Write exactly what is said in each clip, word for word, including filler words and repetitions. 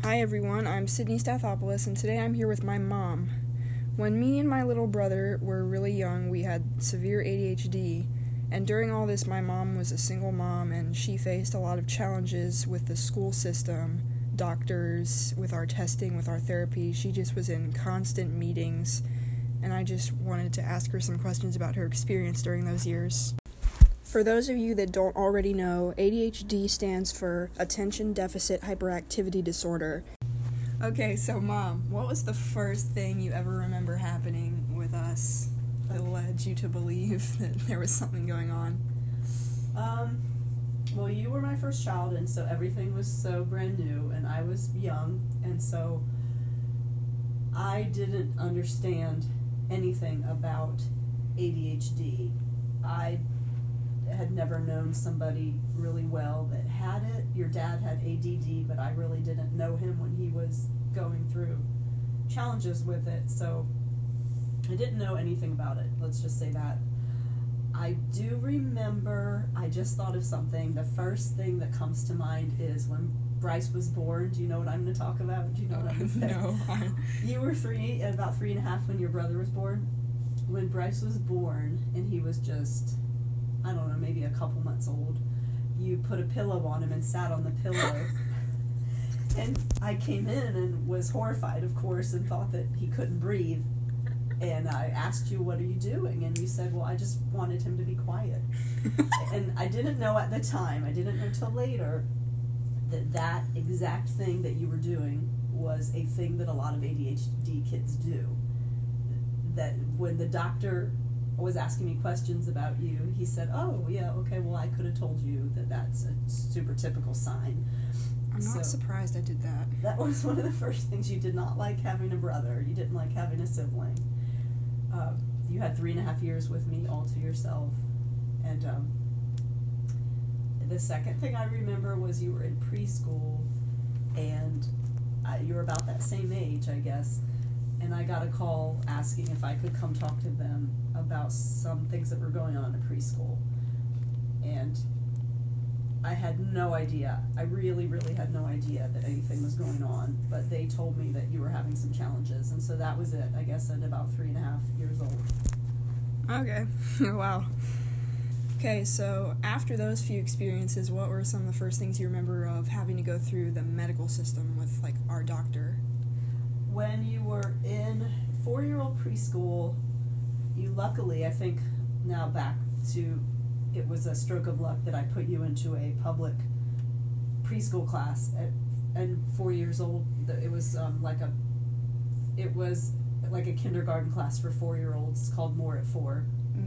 Hi everyone, I'm Sydney Stathopoulos, and today I'm here with my mom. When me and my little brother were really young, we had severe A D H D, and during all this my mom was a single mom and she faced a lot of challenges with the school system, doctors, with our testing, with our therapy. She just was in constant meetings, and I just wanted to ask her some questions about her experience during those years. For those of you that don't already know, A D H D stands for Attention Deficit Hyperactivity Disorder. Okay, so Mom, what was the first thing you ever remember happening with us that led you to believe that there was something going on? Um, well, you were my first child, and so everything was so brand new, and I was young, and so I didn't understand anything about A D H D. I had never known somebody really well that had it. Your dad had A D D, but I really didn't know him when he was going through challenges with it, so I didn't know anything about it. Let's just say that. I do remember, I just thought of something. The first thing that comes to mind is when Bryce was born. Do you know what I'm going to talk about? Do you know what I'm going to say? No. I... You were three, about three and a half when your brother was born. When Bryce was born, and he was just, I don't know, maybe a couple months old, you put a pillow on him and sat on the pillow. And I came in and was horrified, of course, and thought that he couldn't breathe. And I asked you, what are you doing? And you said, well, I just wanted him to be quiet. And I didn't know at the time, I didn't know till later, that that exact thing that you were doing was a thing that a lot of A D H D kids do. That when the doctor was asking me questions about you, he said, oh, yeah, okay, well, I could have told you that that's a super typical sign. I'm not so, surprised I did that. That was one of the first things. You did not like having a brother. You didn't like having a sibling. Uh, you had three and a half years with me all to yourself. And um, the second thing I remember was you were in preschool, and I, you were about that same age, I guess. And I got a call asking if I could come talk to them about some things that were going on in preschool. And I had no idea. I really, really had no idea that anything was going on. But they told me that you were having some challenges. And so that was it, I guess, at about three and a half years old. Okay. Wow. Okay, so after those few experiences, what were some of the first things you remember of having to go through the medical system with, like, our doctor? When you were in four-year-old preschool, you luckily, I think now back to, it was a stroke of luck that I put you into a public preschool class at and four years old. It was um, like a, it was like a kindergarten class for four-year-olds called More at Four.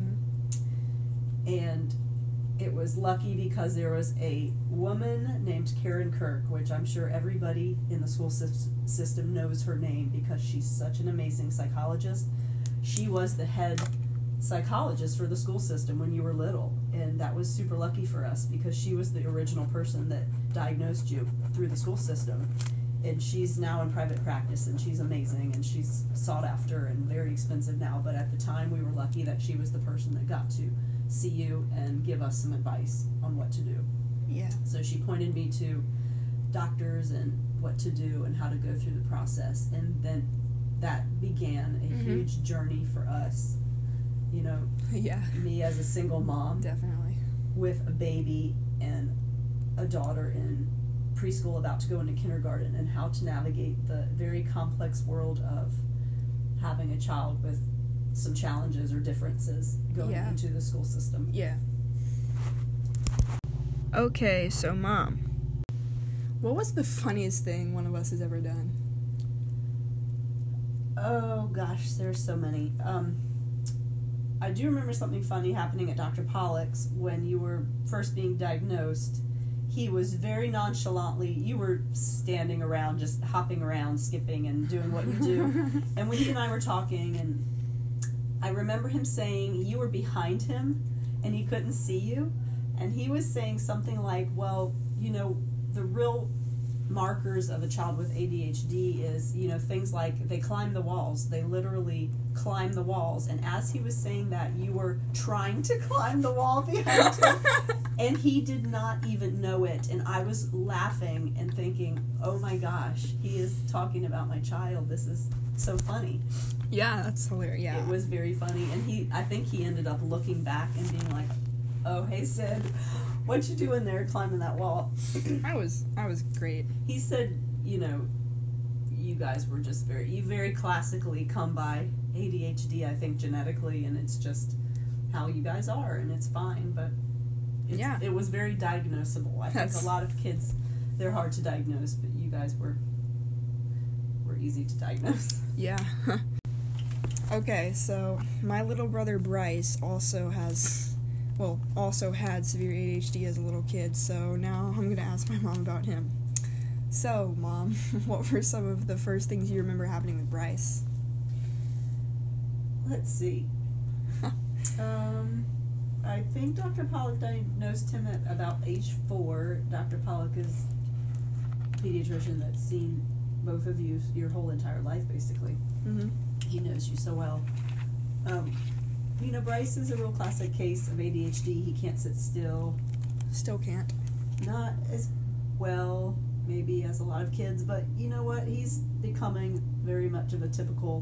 Mm-hmm. And it was lucky because there was a woman named Karen Kirk, which I'm sure everybody in the school system knows her name because she's such an amazing psychologist. She was the head psychologist for the school system when you were little, and that was super lucky for us because she was the original person that diagnosed you through the school system. And she's now in private practice, and she's amazing, and she's sought after and very expensive now, but at the time we were lucky that she was the person that got to see you and give us some advice on what to do. Yeah. So she pointed me to doctors and what to do and how to go through the process, and then that began a mm-hmm. huge journey for us. You know, yeah. me as a single mom, definitely, with a baby and a daughter in preschool about to go into kindergarten, and how to navigate the very complex world of having a child with some challenges or differences going yeah. into the school system. Yeah. Okay, so Mom, what was the funniest thing one of us has ever done? Oh gosh, there's so many. Um, I do remember something funny happening at Doctor Pollock's when you were first being diagnosed. He was very nonchalantly, you were standing around, just hopping around, skipping and doing what you do. And when he and I were talking, and I remember him saying you were behind him and he couldn't see you. And he was saying something like, well, you know, the real markers of a child with A D H D is, you know, things like they climb the walls. They literally climb the walls. And as he was saying that, you were trying to climb the wall behind him. And he did not even know it. And I was laughing and thinking, oh my gosh, he is talking about my child. This is so funny. Yeah, that's hilarious. Yeah. It was very funny. And he, I think he ended up looking back and being like, oh, hey, Sid, what you doing there climbing that wall? I was, I was great. He said, you know, you guys were just very, you very classically come by A D H D, I think, genetically, and it's just how you guys are, and it's fine, but it's, yeah. it was very diagnosable. I That's... think a lot of kids, they're hard to diagnose, but you guys were, were easy to diagnose. Yeah. Okay, so my little brother Bryce also has... well, also had severe A D H D as a little kid, so now I'm going to ask my mom about him. So, Mom, what were some of the first things you remember happening with Bryce? Let's see. um, I think Doctor Pollock diagnosed him at about age four. Doctor Pollock is a pediatrician that's seen both of you your whole entire life, basically. Mm-hmm. He knows you so well. Um... You know, Bryce is a real classic case of A D H D. He can't sit still. Still can't. Not as well, maybe, as a lot of kids, but you know what? He's becoming very much of a typical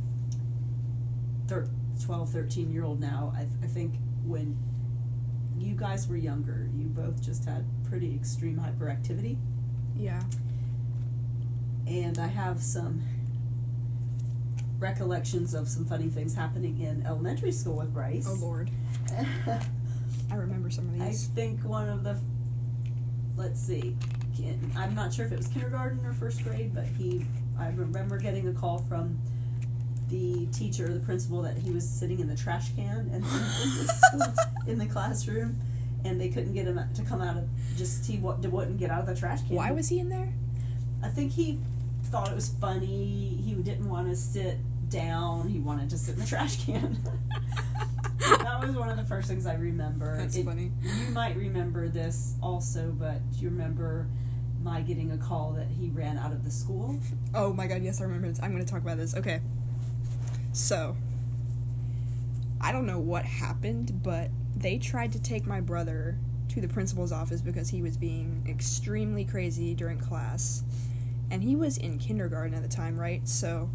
thir- twelve, thirteen-year-old now. I, th- I think when you guys were younger, you both just had pretty extreme hyperactivity. Yeah. And I have some recollections of some funny things happening in elementary school with Bryce. Oh, Lord. I remember some of these. I think one of the, let's see, I'm not sure if it was kindergarten or first grade, but he, I remember getting a call from the teacher, the principal, that he was sitting in the trash can and in, the, in the classroom, and they couldn't get him to come out of, just, he wouldn't get out of the trash can. Why was he in there? I think he thought it was funny. He didn't want to sit down. He wanted to sit in the trash can. That was one of the first things I remember. That's it, funny. You might remember this also, but do you remember my getting a call that he ran out of the school? Oh my god, yes, I remember this. I'm going to talk about this. Okay. So, I don't know what happened, but they tried to take my brother to the principal's office because he was being extremely crazy during class. And he was in kindergarten at the time, right? So,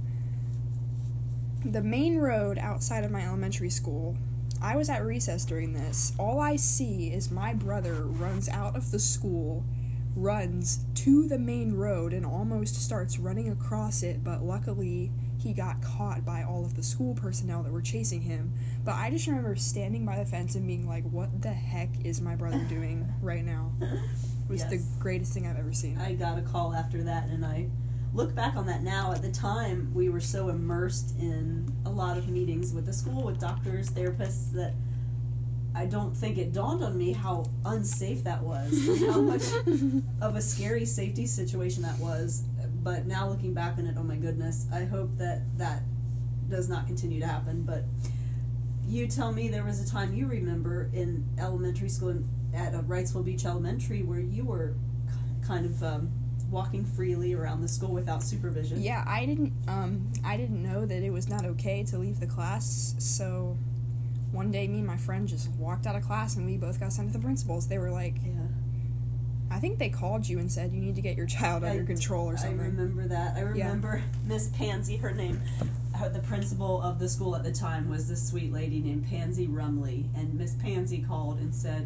the main road outside of my elementary school, I was at recess during this. All I see is my brother runs out of the school, runs to the main road, and almost starts running across it, but luckily he got caught by all of the school personnel that were chasing him. But I just remember standing by the fence and being like, what the heck is my brother doing right now? It was yes. the greatest thing I've ever seen. I got a call after that, and I look back on that now. At the time, we were so immersed in a lot of meetings with the school, with doctors, therapists, that I don't think it dawned on me how unsafe that was, and how much of a scary safety situation that was. But now looking back on it, oh my goodness, I hope that that does not continue to happen. But you tell me, there was a time you remember in elementary school in, at uh, Wrightsville Beach Elementary where you were kind of um, walking freely around the school without supervision. Yeah, I didn't. Um, I didn't know that it was not okay to leave the class. So one day, me and my friend just walked out of class, and we both got sent to the principals. They were like, yeah. I think they called you and said you need to get your child under I, control or something. I remember that. I remember yeah. Miss Pansy, her name, her, the principal of the school at the time was this sweet lady named Pansy Rumley, and Miss Pansy called and said,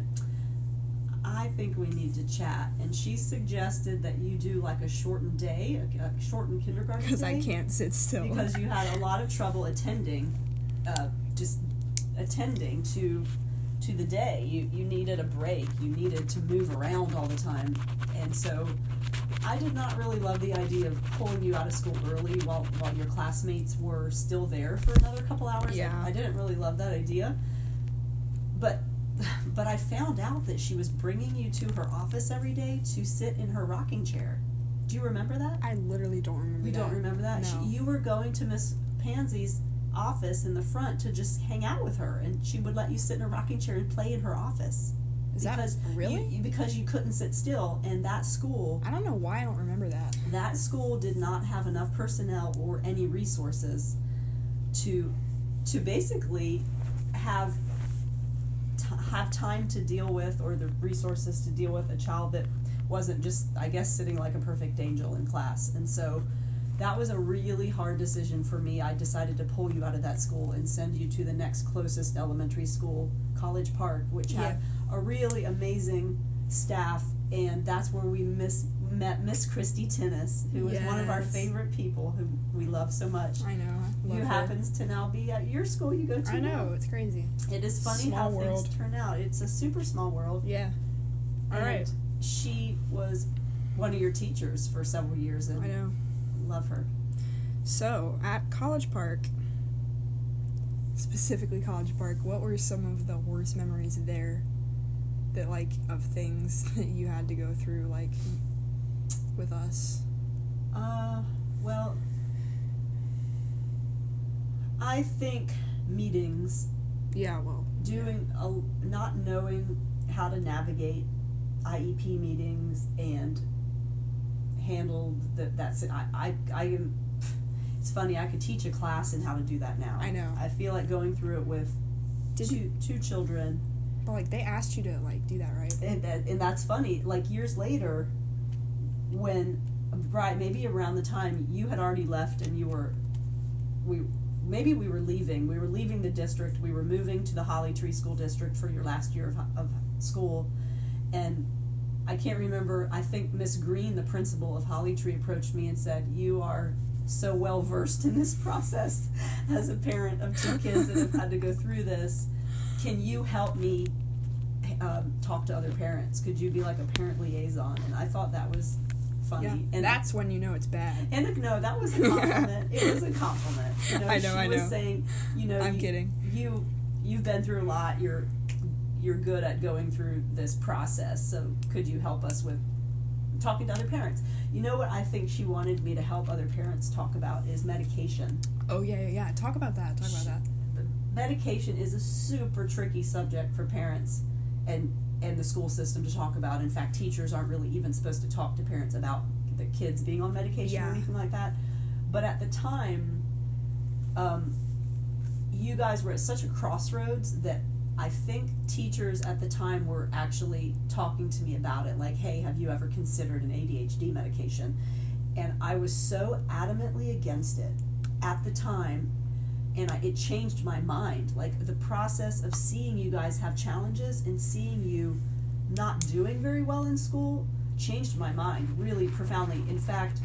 I think we need to chat. And she suggested that you do like a shortened day, a, a shortened kindergarten day. Because I can't sit still. Because you had a lot of trouble attending, uh, just attending to to the day. You you needed a break. You needed to move around all the time. And so I did not really love the idea of pulling you out of school early while, while your classmates were still there for another couple hours. Yeah. I, I didn't really love that idea. But but I found out that she was bringing you to her office every day to sit in her rocking chair. Do you remember that? I literally don't remember you that. You don't remember that? No. She, you were going to Miss Pansy's office in the front to just hang out with her, and she would let you sit in a rocking chair and play in her office. Is because that really? You, you, because you couldn't sit still, and that school. I don't know why I don't remember that. That school did not have enough personnel or any resources to, to basically have, t- have time to deal with, or the resources to deal with a child that wasn't just, I guess, sitting like a perfect angel in class. And so that was a really hard decision for me. I decided to pull you out of that school and send you to the next closest elementary school, College Park, which Yeah. had a really amazing staff, and that's where we miss, met Miss Christy Tennis, who was one of our Yes. favorite people who we love so much. I know. I love Who her. happens to now be at your school you go to I now. know, it's crazy. It is funny Small how world. things turn out. It's a super small world. Yeah. All and right. She was one of your teachers for several years, and I know. love her. So, at College Park, specifically College Park, what were some of the worst memories there that, like, of things that you had to go through, like, with us? Uh, well, I think meetings, Yeah, well, doing a, not knowing how to navigate I E P meetings and handle the, that's I, I, I am, it's funny, I could teach a class in how to do that now. I know. I feel like going through it with Did two, two children, but, like, they asked you to, like, do that, right? and, that, and that's funny, like years later, when, right, maybe around the time you had already left and you were, we, maybe we were leaving, we were leaving the district, we were moving to the Holly Tree School District for your last year of, of school, and I can't remember, I think Miss Green, the principal of Holly Tree, approached me and said, you are so well versed in this process as a parent of two kids that have had to go through this. Can you help me um, talk to other parents? Could you be like a parent liaison? And I thought that was funny. Yeah, and that's when you know it's bad. and no, that was a compliment. It was a compliment. You know, I know, she I was know. saying, you know, I'm you, kidding. You you've been through a lot. You're you're good at going through this process. So could you help us with talking to other parents? You know what I think she wanted me to help other parents talk about is medication. Oh, yeah, yeah, yeah. Talk about that. Talk about that. Medication is a super tricky subject for parents and and the school system to talk about. In fact, teachers aren't really even supposed to talk to parents about the kids being on medication Yeah. or anything like that. But at the time, um, you guys were at such a crossroads that I think teachers at the time were actually talking to me about it, like, hey, have you ever considered an A D H D medication? And I was so adamantly against it at the time, and I, it changed my mind. Like, the process of seeing you guys have challenges and seeing you not doing very well in school changed my mind really profoundly. In fact,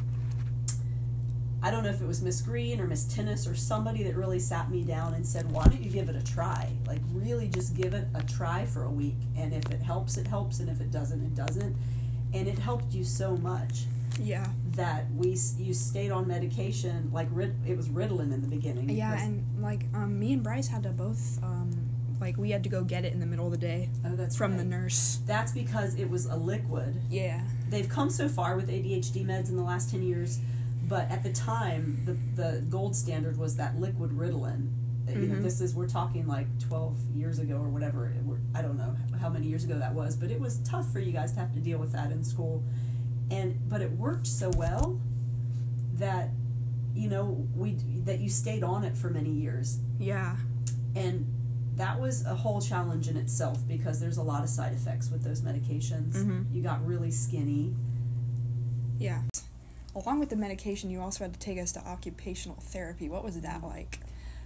I don't know if it was Miss Green or Miss Tennis or somebody that really sat me down and said, why don't you give it a try? Like, really just give it a try for a week. And if it helps, it helps. And if it doesn't, it doesn't. And it helped you so much Yeah. that we you stayed on medication. Like, Rid- it was Ritalin in the beginning. Yeah, because- and, like, um, me and Bryce had to both, um, like, we had to go get it in the middle of the day oh, that's from right. the nurse. That's because it was a liquid. Yeah. They've come so far with A D H D meds in the last ten years, but at the time, the the gold standard was that liquid Ritalin. You know, Mhm. this is, we're talking like twelve years ago or whatever. It were, I don't know how many years ago that was, but it was tough for you guys to have to deal with that in school. And but it worked so well that, you know, we that you stayed on it for many years. Yeah. And that was a whole challenge in itself because there's a lot of side effects with those medications. Mhm. You got really skinny. Yeah. Along with the medication, you also had to take us to occupational therapy. What was that like?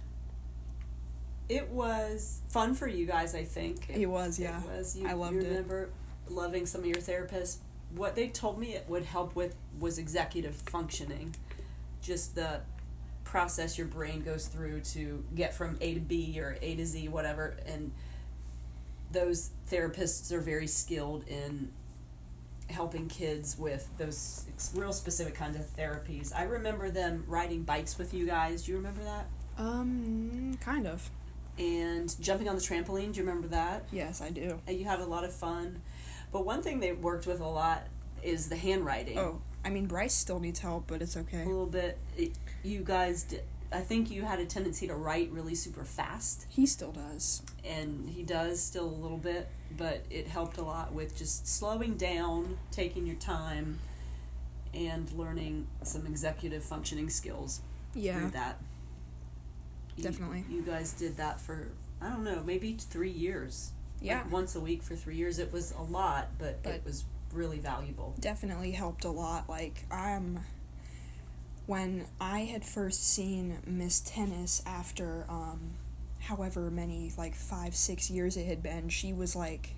It was fun for you guys, I think. It was, yeah. It was. You, I loved you it. remember loving some of your therapists. What they told me it would help with was executive functioning. Just the process your brain goes through to get from A to B or A to Z, whatever. And those therapists are very skilled in helping kids with those real specific kinds of therapies. I remember them riding bikes with you guys. Do you remember that? Um, kind of. And jumping on the trampoline. Do you remember that? Yes, I do. And you had a lot of fun. But one thing they worked with a lot is the handwriting. Oh, I mean, Bryce still needs help, but it's okay. A little bit. It, you guys did, I think you had a tendency to write really super fast. He still does. And he does still a little bit, but it helped a lot with just slowing down, taking your time, and learning some executive functioning skills Yeah. through that. You- Definitely. You, guys did that for, I don't know, maybe three years. Yeah. Like once a week for three years. It was a lot, but, But- it was really valuable. Definitely helped a lot. Like, um, when I had first seen Miss Tennis after, um, however many, like, five, six years it had been, she was, like,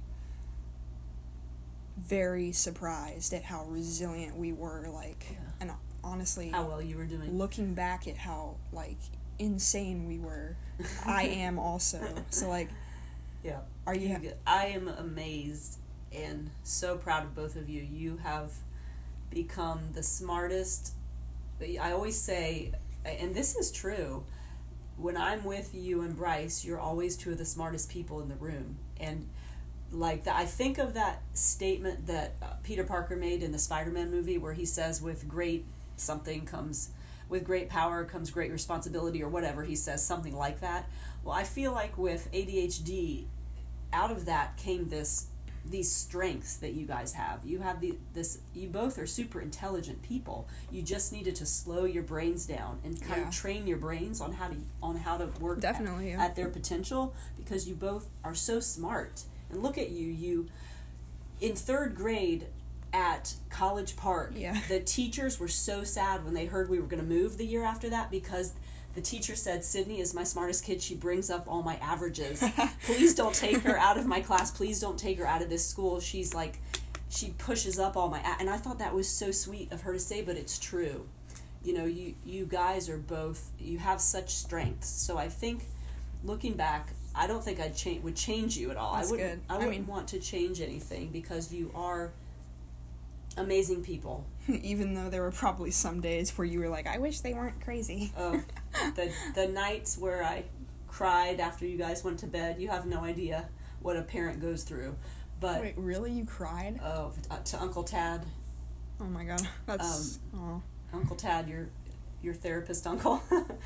very surprised at how resilient we were, like, Yeah. and honestly, How well you were doing. looking back at how, like, insane we were, I am also. So, like, Yeah. are you... You, I am amazed and so proud of both of you. You have become the smartest. I always say, and this is true, when I'm with you and Bryce, you're always two of the smartest people in the room. And like that, I think of that statement that uh, Peter Parker made in the Spider-Man movie where he says, with great something comes, with great power comes great responsibility, or whatever he says, something like that. Well, I feel like with A D H D, out of that came this these strengths that you guys have. You have the this you both are super intelligent people. You just needed to slow your brains down and kind Yeah. of train your brains on how to on how to work Definitely, at, yeah. at their potential, because you both are so smart. And look at you, you in third grade at College Park. Yeah. The teachers were so sad when they heard we were going to move the year after that, because the teacher said, Sydney is my smartest kid. She brings up all my averages. Please don't take her out of my class. Please don't take her out of this school. She's like, she pushes up all my... A-. And I thought that was so sweet of her to say, but it's true. You know, you, you guys are both... You have such strengths. So I think, looking back, I don't think I'd cha- would change you at all. That's I wouldn't, good. I I wouldn't mean- want to change anything, because you are amazing people. Even though there were probably some days where you were like, I wish they weren't crazy. Oh, the the nights where I cried after you guys went to bed, you have no idea what a parent goes through. But Wait, really? You cried? oh, uh, to Uncle Tad, Oh my god. That's... Um, oh. Uncle Tad, your your therapist uncle.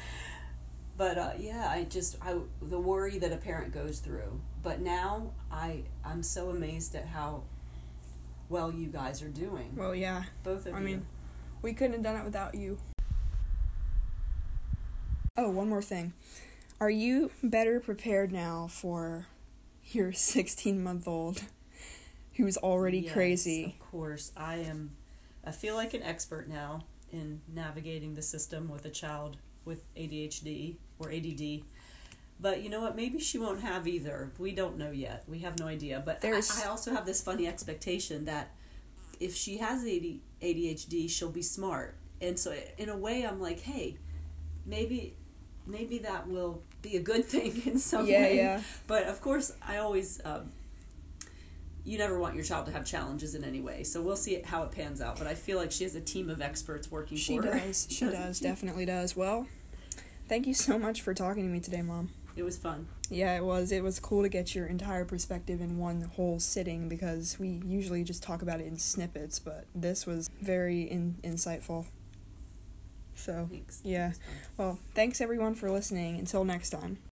But uh, yeah, I just I the worry that a parent goes through. But now I I'm so amazed at how well you guys are doing, Well, yeah. both of I you. mean, we couldn't have done it without you. Oh, one more thing. Are you better prepared now for your sixteen-month-old who's already Yes, crazy? Of course, I am. I feel like an expert now in navigating the system with a child with A D H D or A D D. But you know what? Maybe she won't have either. We don't know yet. We have no idea. But There's- I, I also have this funny expectation that if she has A D H D, she'll be smart. And so, in a way, I'm like, hey, maybe, maybe that will be a good thing in some Yeah, way. yeah. But of course, I always. Um, you never want your child to have challenges in any way. So we'll see how it pans out. But I feel like she has a team of experts working She for her. does. She Doesn't does. she? Definitely does. Well, thank you so much for talking to me today, Mom. It was fun. Yeah, it was. It was cool to get your entire perspective in one whole sitting, because we usually just talk about it in snippets, but this was very in- insightful. So, Thanks. yeah. It was fun. Well, thanks everyone for listening. Until next time.